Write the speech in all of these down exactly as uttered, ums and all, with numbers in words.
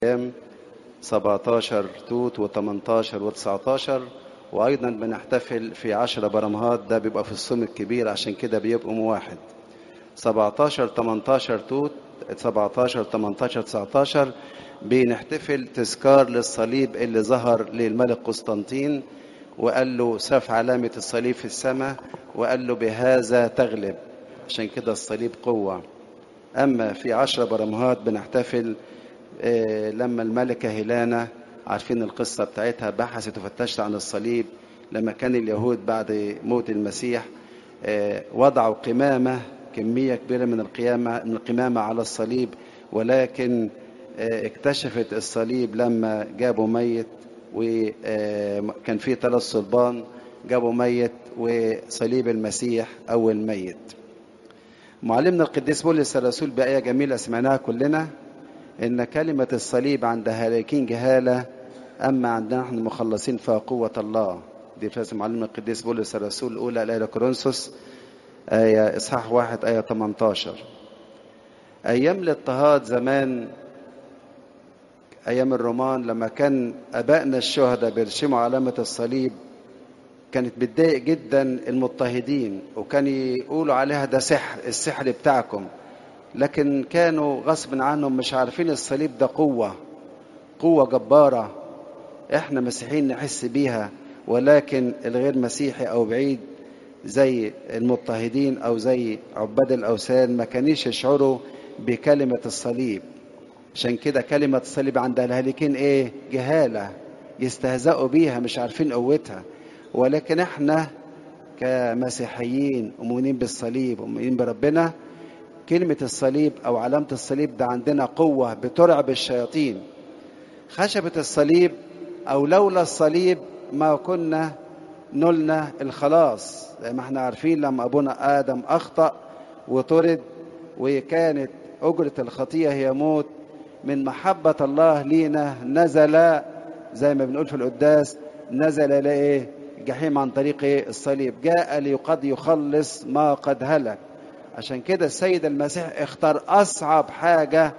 أيام سبعتاشر توت وتمنتاشر وتسعتاشر، وأيضا بنحتفل في عشرة برمهات، ده بيبقى في الصوم الكبير، عشان كده بيبقوا واحد. سبعتاشر تمنتاشر توت، سبعتاشر تمنتاشر تسعتاشر بنحتفل تذكار للصليب اللي ظهر للملك قسطنطين، وقال له شاف علامة الصليب في السماء وقال له بهذا تغلب، عشان كده الصليب قوة. أما في عشرة برمهات بنحتفل آه، لما الملكة هيلانا، عارفين القصة بتاعتها، بحثت وفتشت عن الصليب لما كان اليهود بعد موت المسيح آه، وضعوا قمامة، كمية كبيرة من القيامة من القمامة على الصليب، ولكن آه، اكتشفت الصليب لما جابوا ميت، وكان فيه ثلاث صلبان، جابوا ميت وصليب المسيح أول ميت. معلمنا القديس بولس الرسول بآية جميلة سمعناها كلنا، إن كلمة الصليب عند هالكين جهالة، أما عندنا نحن مخلصين فقوة الله. دي في معلمنا القديس بولس الرسول الأولى إلى كورنثوس آية إصحاح واحد آية تمنتاشر. أيام الاضطهاد زمان، أيام الرومان، لما كان أبائنا الشهداء بيرسموا علامة الصليب، كانت بتضايق جدا المضطهدين، وكان يقولوا عليها ده سحر، السحر بتاعكم. لكن كانوا غصب عنهم مش عارفين الصليب ده قوة، قوة جبارة احنا مسيحيين نحس بيها، ولكن الغير مسيحي او بعيد زي المضطهدين او زي عباد الاوثان ما كانيش يشعروا بكلمة الصليب. عشان كده كلمة الصليب عند الهالكين ايه؟ جهالة، يستهزئوا بيها، مش عارفين قوتها. ولكن احنا كمسيحيين ومؤمنين بالصليب ومؤمنين بربنا، كلمة الصليب أو علامة الصليب ده عندنا قوة بترعب الشياطين. خشبة الصليب أو لولا الصليب ما كنا نلنا الخلاص، زي ما احنا عارفين لما أبونا آدم أخطأ وطرد، وكانت أجرة الخطية هي موت، من محبة الله لينا نزل، زي ما بنقول في القداس، نزل لإيه؟ جحيم عن طريق إيه؟ الصليب، جاء لقد يخلص ما قد هلك. عشان كده السيد المسيح اختار أصعب حاجة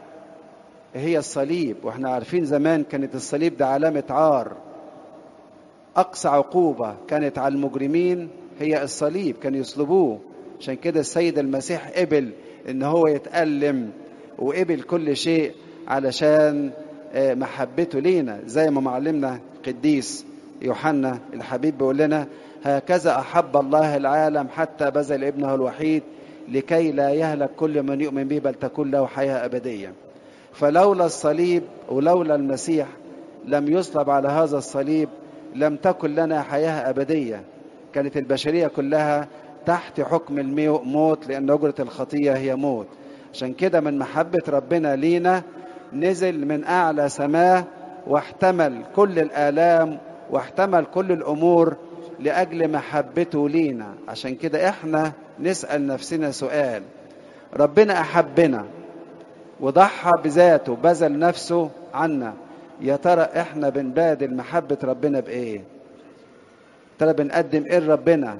هي الصليب، واحنا عارفين زمان كانت الصليب ده علامة عار، أقصى عقوبة كانت على المجرمين هي الصليب، كانوا يصلبوه. عشان كده السيد المسيح قبل إن هو يتألم، وقبل كل شيء علشان محبته لينا، زي ما معلمنا القديس يوحنا الحبيب بيقول لنا: هكذا أحب الله العالم حتى بذل ابنه الوحيد لكي لا يهلك كل من يؤمن به بل تكون له حياة أبدية. فلولا الصليب ولولا المسيح لم يصلب على هذا الصليب لم تكن لنا حياة أبدية، كانت البشرية كلها تحت حكم الموت، لأن أجرة الخطية هي موت. عشان كده من محبة ربنا لينا نزل من أعلى سماء واحتمل كل الآلام واحتمل كل الأمور لأجل محبته لينا. عشان كده احنا نسأل نفسنا سؤال: ربنا أحبنا وضحى بذاته، بذل نفسه عنا، يا ترى احنا بنبادل محبة ربنا بإيه؟ ترى بنقدم إيه لربنا؟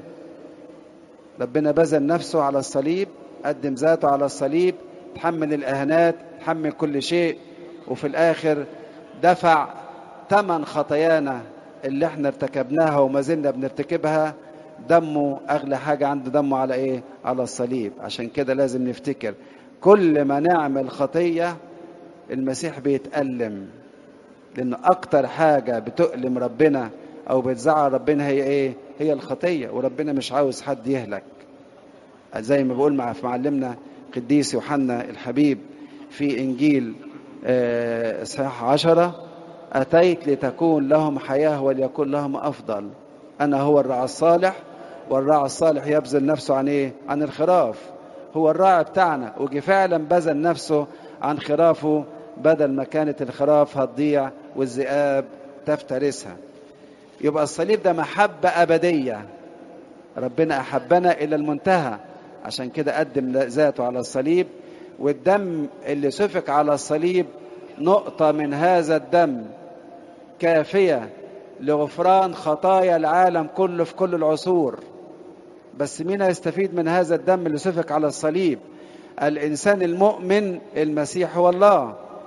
ربنا بذل نفسه على الصليب، قدم ذاته على الصليب، تحمل الإهانات، تحمل كل شيء، وفي الآخر دفع ثمن خطايانا اللي احنا ارتكبناها وما زلنا بنرتكبها. دمه أغلى حاجة عنده، دمه على إيه؟ على الصليب. عشان كده لازم نفتكر كل ما نعمل خطية المسيح بيتألم، لأن أكتر حاجة بتؤلم ربنا أو بتزعل ربنا هي إيه؟ هي الخطية، وربنا مش عاوز حد يهلك، زي ما بقول مع في معلمنا قديس يوحنا الحبيب في إنجيل إصحاح عشرة: أتيت لتكون لهم حياة وليكون لهم أفضل. أنا هو الراعي الصالح، والراعي الصالح يبذل نفسه عن إيه؟ عن الخراف. هو الراعي بتاعنا، وجي فعلا بذل نفسه عن خرافه، بدل ما كانت الخراف هتضيع والذئاب تفترسها. يبقى الصليب ده محبة أبدية، ربنا أحبنا إلى المنتهى، عشان كده قدم ذاته على الصليب. والدم اللي سفك على الصليب نقطة من هذا الدم كافية لغفران خطايا العالم كله في كل العصور. بس مين هيستفيد من هذا الدم اللي سفك على الصليب؟ الإنسان المؤمن، المسيح هو الله.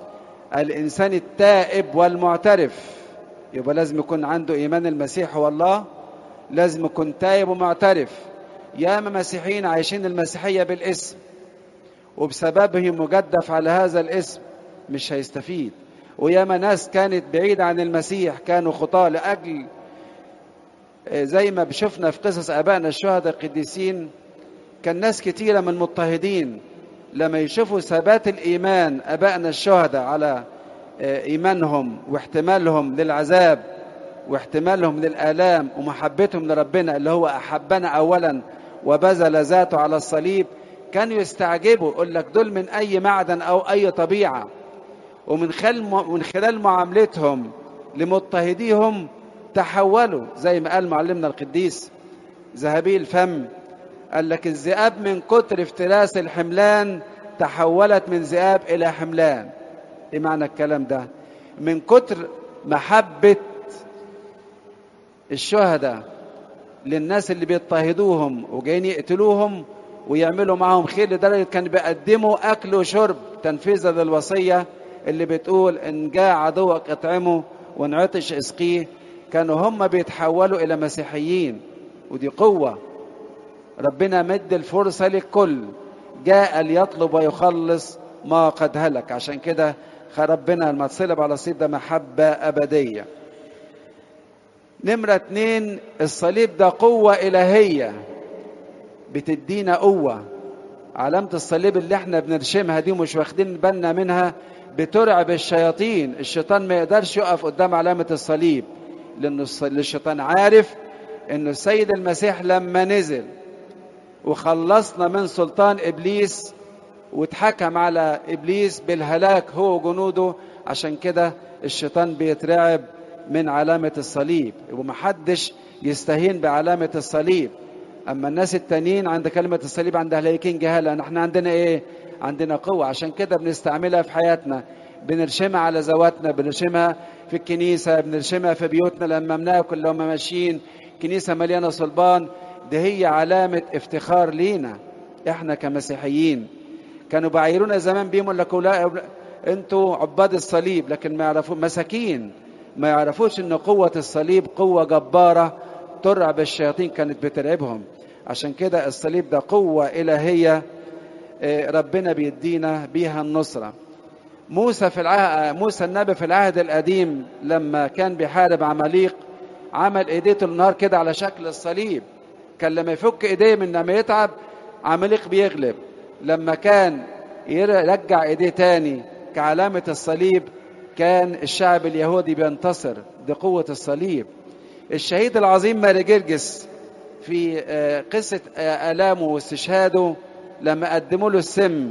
الإنسان التائب والمعترف. يبقى لازم يكون عنده إيمان المسيح هو الله، لازم يكون تائب ومعترف. ياما مسيحيين عايشين المسيحية بالاسم وبسببهم مجدف على هذا الاسم مش هيستفيد. وياما ناس كانت بعيدة عن المسيح كانوا خطاة لأجل زي ما بشوفنا في قصص آبائنا الشهداء القديسين. كان ناس كتيرة من المضطهدين لما يشوفوا ثبات الإيمان آبائنا الشهداء على إيمانهم واحتمالهم للعذاب واحتمالهم للآلام ومحبتهم لربنا اللي هو أحبنا أولا وبذل ذاته على الصليب، كانوا يستعجبوا يقول لك دول من أي معدن أو أي طبيعة. ومن من خلال معاملتهم لمضطهديهم تحولوا زي ما قال معلمنا القديس ذهبي الفم، قال لك الذئاب من كتر افتراس الحملان تحولت من ذئاب إلى حملان. إيه معنى الكلام ده؟ من كتر محبة الشهداء للناس اللي بيضطهدوهم وجايين يقتلوهم ويعملوا معهم خير لدرجة كان بيقدموا أكل وشرب تنفيذا للوصية اللي بتقول إن جاء عدوك اطعمه وإن عطش اسقيه. كانوا هم بيتحولوا إلى مسيحيين، ودي قوة. ربنا مد الفرصة للكل، جاء ليطلب ويخلص ما قد هلك. عشان كده ربنا لما تصلب على الصليب ده محبة أبدية. نمرة اتنين، الصليب ده قوة إلهية بتدينا قوة. علامة الصليب اللي احنا بنرشمها دي مش واخدين بالنا منها بترعب الشياطين. الشيطان ما يقدرش يقف قدام علامة الصليب، لأن الشيطان عارف أن السيد المسيح لما نزل وخلصنا من سلطان إبليس واتحكم على إبليس بالهلاك هو وجنوده، عشان كده الشيطان بيترعب من علامة الصليب. ومحدش يستهين بعلامة الصليب. أما الناس التانيين عند كلمة الصليب عند هلايكين جهالة، نحن عندنا إيه؟ عندنا قوة. عشان كده بنستعملها في حياتنا، بنرشمها على ذواتنا، بنرشمها في الكنيسة، بنرشمها في بيوتنا لما بناكل، لما ماشيين كنيسة مليانة صلبان. ده هي علامة افتخار لينا احنا كمسيحيين. كانوا بعيرونا زمان بيهم يقول لك انتوا عباد الصليب، لكن ما يعرفوا مساكين ما يعرفوش ان قوة الصليب قوة جبارة ترعب الشياطين، كانت بترعبهم. عشان كده الصليب ده قوة إلهية ربنا بيدينا بيها النصرة. موسى في العهد موسى النبي في العهد القديم لما كان بيحارب عماليق عمل ايديه طول النهار كده على شكل الصليب. كان لما يفك ايديه من لما يتعب عماليق بيغلب. لما كان يرجع ايديه تاني كعلامة الصليب كان الشعب اليهودي بينتصر. دي قوة الصليب. الشهيد العظيم ماري جرجس في قصة آلامه واستشهاده لما قدموا له السم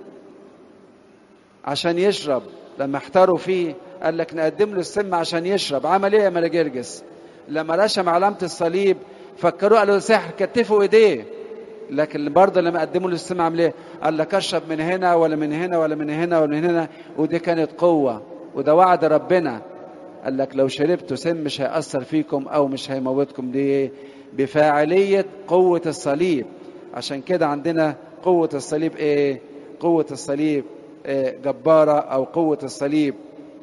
عشان يشرب، لما احتاروا فيه قال لك نقدم له السم عشان يشرب. عمل ايه يا ماري جرجس؟ لما رشم علامة الصليب فكروا قالوا سحر، كتفوا ايديه. لكن برضه لما قدموا له السم عمل ايه؟ قال لك اشرب من هنا ولا من هنا ولا من هنا ولا من هنا. ودي كانت قوة، وده وعد ربنا. قال لك لو شربتوا سم مش هيأثر فيكم او مش هيموتكم. دي بفاعلية قوة الصليب. عشان كده عندنا قوة الصليب ايه؟ قوة الصليب إيه؟ جبارة. او قوة الصليب.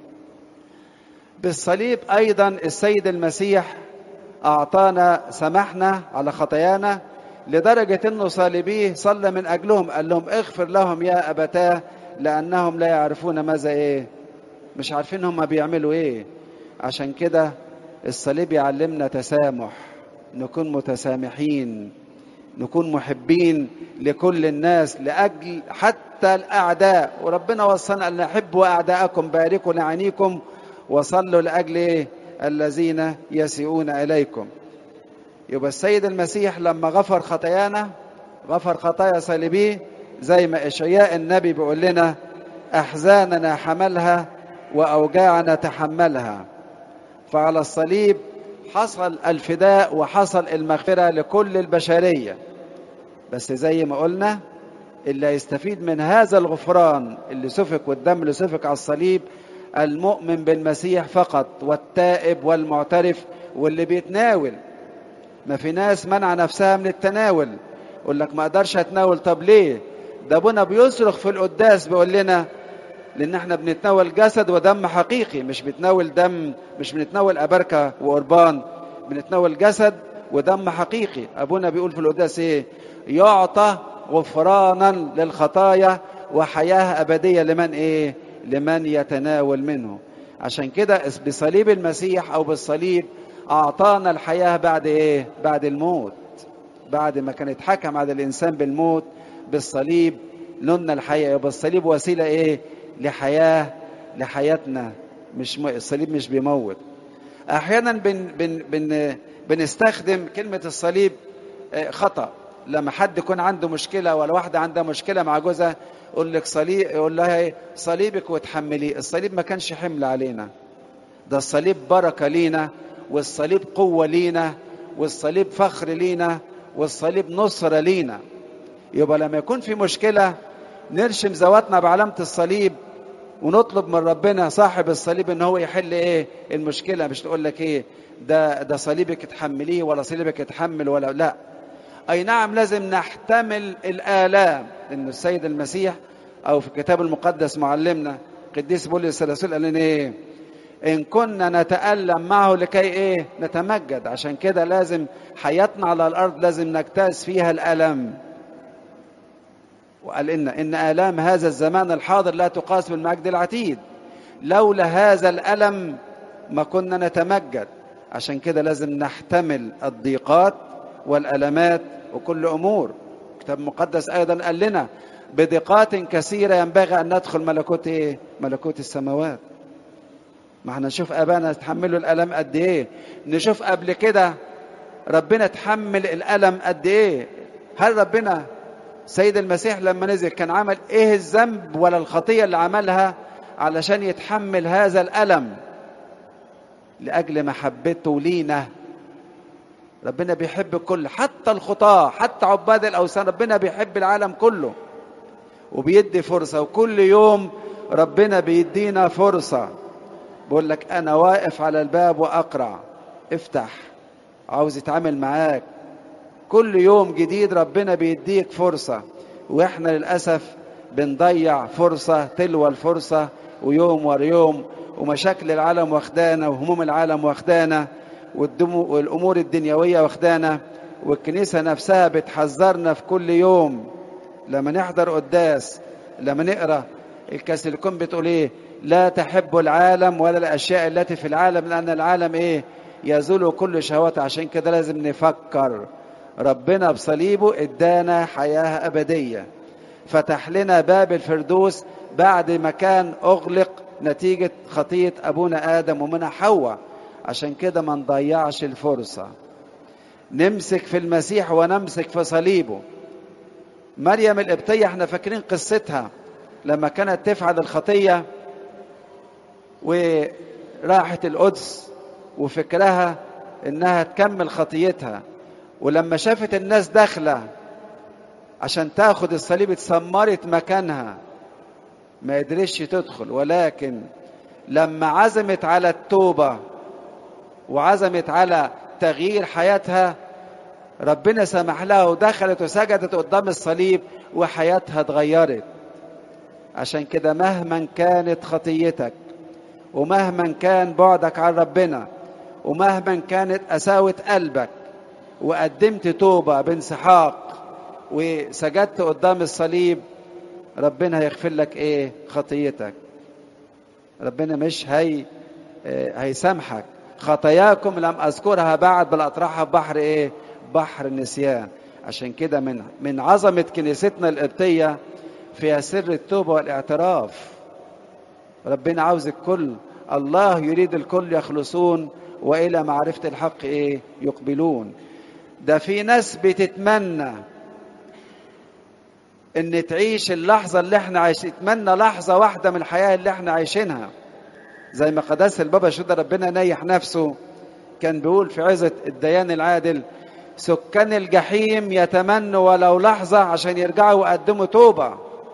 بالصليب ايضا السيد المسيح اعطانا سمحنا على خطايانا لدرجة انه صالبيه صلى من اجلهم، قال لهم اغفر لهم يا ابتاه لانهم لا يعرفون ماذا ايه، مش عارفين هم بيعملوا ايه. عشان كده الصليب يعلمنا تسامح، نكون متسامحين، نكون محبين لكل الناس لأجل حتى الأعداء. وربنا وصانا أن نحبوا أعداءكم، باركوا لعينيكم، وصلوا لأجل إيه؟ الذين يسيئون إليكم. يبقى السيد المسيح لما غفر خطايانا غفر خطايا صليبيه، زي ما إشعياء النبي بيقول لنا أحزاننا حملها وأوجاعنا تحملها. فعلى الصليب حصل الفداء وحصل المغفرة لكل البشرية. بس زي ما قلنا اللي هيستفيد من هذا الغفران اللي سفك والدم اللي سفك على الصليب المؤمن بالمسيح فقط، والتائب والمعترف واللي بيتناول. ما في ناس منع نفسها من التناول، يقول لك ما اقدرش اتناول. طب ليه؟ ده ابونا بيصرخ في القداس بيقول لنا لان احنا بنتناول جسد ودم حقيقي، مش بنتناول دم، مش بنتناول أبركة وقربان، بنتناول جسد ودم حقيقي. ابونا بيقول في القداس ايه؟ يعطى غفرانا للخطايا وحياة أبدية لمن ايه؟ لمن يتناول منه. عشان كده بصليب المسيح او بالصليب اعطانا الحياة بعد ايه؟ بعد الموت. بعد ما كان اتحكم على الانسان بالموت، بالصليب لنا الحياة. بالصليب وسيلة ايه؟ لحياة، لحياتنا. مش م... الصليب مش بيموت. احيانا بن... بن... بن... بنستخدم كلمة الصليب خطأ. لما حد يكون عنده مشكلة ولا واحدة عندها مشكلة مع جوزها، يقول لك صليب، يقول لها ايه؟ صليبك وتحمليه. الصليب ما كانش حمل علينا، ده الصليب بركة لينا، والصليب قوة لينا، والصليب فخر لينا، والصليب نصرة لينا. يبقى لما يكون في مشكلة نرشم ذواتنا بعلامة الصليب ونطلب من ربنا صاحب الصليب ان هو يحل ايه المشكلة. مش تقول لك ايه ده ده صليبك تحمليه ولا صليبك تحمل ولا لا. اي نعم لازم نحتمل الآلام، لان السيد المسيح او في الكتاب المقدس معلمنا قديس بولس الرسول قال لنا ايه؟ ان كنا نتألم معه لكي ايه؟ نتمجد. عشان كده لازم حياتنا على الارض لازم نجتاز فيها الألم. وقال إن إن آلام هذا الزمان الحاضر لا تقاس بالمجد العتيد. لولا هذا الألم ما كنا نتمجد. عشان كده لازم نحتمل الضيقات والألمات وكل أمور. الكتاب المقدس أيضا قال لنا بضيقات كثيرة ينبغي أن ندخل ملكوت إيه؟ ملكوت السماوات. ما احنا نشوف أبانا تحملوا الألم قد إيه، نشوف قبل كده ربنا تحمل الألم قد إيه. هل ربنا سيد المسيح لما نزل كان عمل ايه الذنب ولا الخطية اللي عملها علشان يتحمل هذا الألم؟ لأجل محبته لينا. ربنا بيحب الكل، حتى الخطاة، حتى عباد الأوثان. ربنا بيحب العالم كله وبيدي فرصة، وكل يوم ربنا بيدينا فرصة. بقول لك أنا واقف على الباب وأقرع، افتح، عاوز يتعامل معاك. كل يوم جديد ربنا بيديك فرصة، واحنا للأسف بنضيع فرصة تلو الفرصة، ويوم ورا يوم، ومشاكل العالم واخدانا، وهموم العالم واخدانا، والأمور الدنيوية واخدانا. والكنيسة نفسها بتحذرنا في كل يوم لما نحضر قداس، لما نقرأ الكاثوليكون بتقول ايه؟ لا تحبوا العالم ولا الأشياء التي في العالم، لأن العالم ايه؟ يزول كل شهوته. عشان كده لازم نفكر ربنا بصليبه ادانا حياة أبدية، فتح لنا باب الفردوس بعد ما كان أغلق نتيجة خطية أبونا آدم ومنها حواء. عشان كده ما نضيعش الفرصة، نمسك في المسيح ونمسك في صليبه. مريم القبطية احنا فاكرين قصتها لما كانت تفعل الخطية وراحت القدس وفكرها انها تكمل خطيتها، ولما شافت الناس داخلة عشان تاخد الصليب اتسمرت مكانها، ما قدرتش تدخل. ولكن لما عزمت على التوبة وعزمت على تغيير حياتها، ربنا سمح لها ودخلت وسجدت قدام الصليب وحياتها اتغيرت. عشان كده مهما كانت خطيتك، ومهما كان بعدك عن ربنا، ومهما كانت قساوة قلبك، وقدمت توبة بانسحاق وسجدت قدام الصليب، ربنا هيغفر لك ايه؟ خطيتك. ربنا مش هي هيسامحك. خطاياكم لم اذكرها بعد بل اطرحها في بحر ايه؟ بحر النسيان. عشان كده من من عظمة كنيستنا القبطية فيها سر التوبة والاعتراف. ربنا عاوز الكل، الله يريد الكل يخلصون والى معرفة الحق ايه؟ يقبلون. ده في ناس بتتمنى ان تعيش اللحظة اللي احنا عايشين، تتمنى لحظة واحدة من الحياة اللي احنا عايشينها. زي ما قداس البابا شنودة ربنا نيح نفسه كان بيقول في عظة الديان العادل: سكان الجحيم يتمنوا ولو لحظة عشان يرجعوا ويقدموا توبة.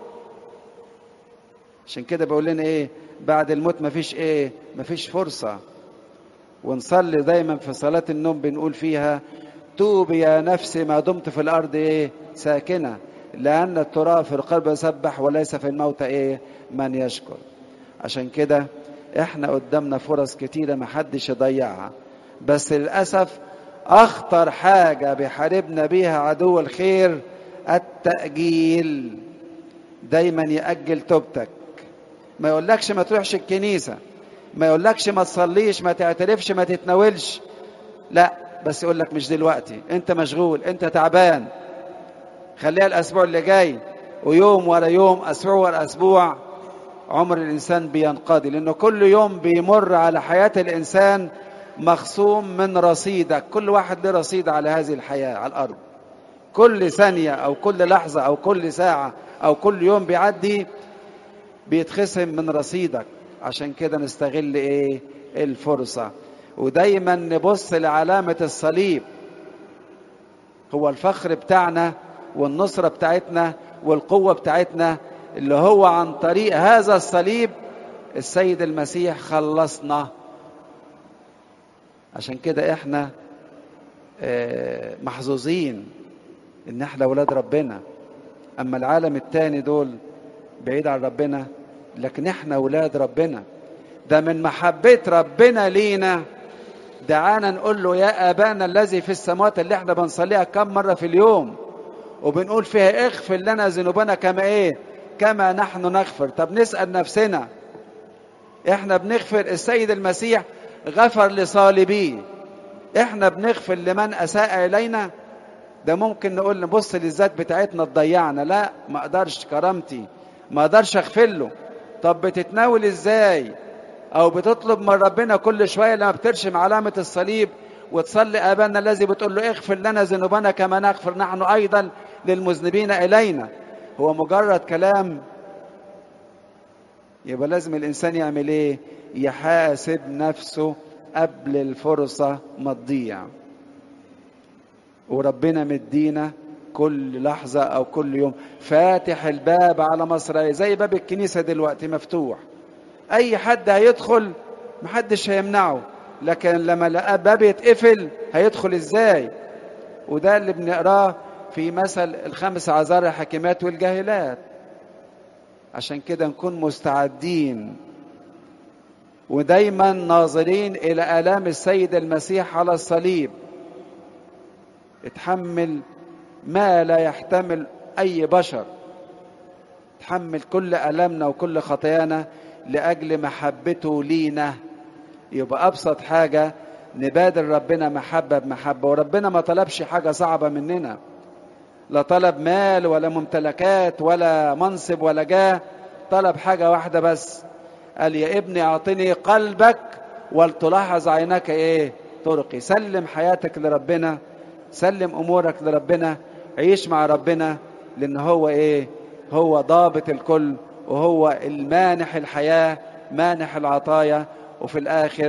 عشان كده بيقول لنا ايه؟ بعد الموت مفيش ايه؟ مفيش فرصة. ونصلي دايما في صلاة النوم بنقول فيها: توبي يا نفسي ما دمت في الأرض إيه؟ ساكنة، لأن التراب في القلب يسبح وليس في الموت إيه؟ من يشكر. عشان كده احنا قدامنا فرص كتيرة محدش يضيعها، بس للأسف أخطر حاجة بيحاربنا بيها عدو الخير التأجيل. دايما يأجل توبتك، ما يقولكش ما تروحش الكنيسة، ما يقولكش ما تصليش، ما تعترفش، ما تتناولش، لا، بس يقولك مش دلوقتي، انت مشغول، انت تعبان، خليها الأسبوع اللي جاي. ويوم ورا يوم، أسبوع ورا أسبوع، عمر الإنسان بينقضي، لأنه كل يوم بيمر على حياة الإنسان مخصوم من رصيدك. كل واحد له رصيد على هذه الحياة على الأرض. كل ثانية أو كل لحظة أو كل ساعة أو كل يوم بيعدي بيتخصم من رصيدك. عشان كده نستغل إيه الفرصة، ودايما نبص لعلامة الصليب. هو الفخر بتاعنا والنصرة بتاعتنا والقوة بتاعتنا، اللي هو عن طريق هذا الصليب السيد المسيح خلصنا. عشان كده احنا محظوظين ان احنا اولاد ربنا. اما العالم التاني دول بعيد عن ربنا، لكن احنا اولاد ربنا. ده من محبة ربنا لينا دعانا نقول له يا ابانا الذي في السماوات، اللي احنا بنصليها كم مرة في اليوم وبنقول فيها اغفر لنا ذنوبنا كما ايه كما نحن نغفر. طب نسأل نفسنا، احنا بنغفر؟ السيد المسيح غفر لصالبيه، احنا بنغفر لمن اساء الينا؟ ده ممكن نقول نبص للذات بتاعتنا تضيعنا، لا، ما اقدرش، كرامتي ما اقدرش اغفر له. طب بتتناول ازاي او بتطلب من ربنا كل شويه لما بترشم علامه الصليب وتصلي ابانا الذي بتقول له اغفر لنا ذنوبنا كما نغفر نحن ايضا للمذنبين الينا؟ هو مجرد كلام؟ يبقى لازم الانسان يعمل ايه؟ يحاسب نفسه قبل الفرصه ما تضيع. وربنا مدينا كل لحظه او كل يوم فاتح الباب على مصراعيه، زي باب الكنيسه دلوقتي مفتوح، اي حد هيدخل محدش هيمنعه، لكن لما لقى باب يتقفل هيدخل ازاي؟ وده اللي بنقراه في مثل الخمس عذار الحكيمات والجاهلات. عشان كده نكون مستعدين ودايما ناظرين الى آلام السيد المسيح على الصليب. اتحمل ما لا يحتمل اي بشر، تحمل كل آلامنا وكل خطايانا لأجل محبته لينا. يبقى أبسط حاجة نبادل ربنا محبة بمحبة. وربنا ما طلبش حاجة صعبة مننا، لا طلب مال ولا ممتلكات ولا منصب ولا جاه، طلب حاجة واحدة بس، قال يا ابني أعطني قلبك ولتلاحظ عينك إيه طرقي. سلم حياتك لربنا، سلم أمورك لربنا، عيش مع ربنا، لأن هو إيه هو ضابط الكل، وهو المانح الحياة، مانح العطايا، وفي الآخر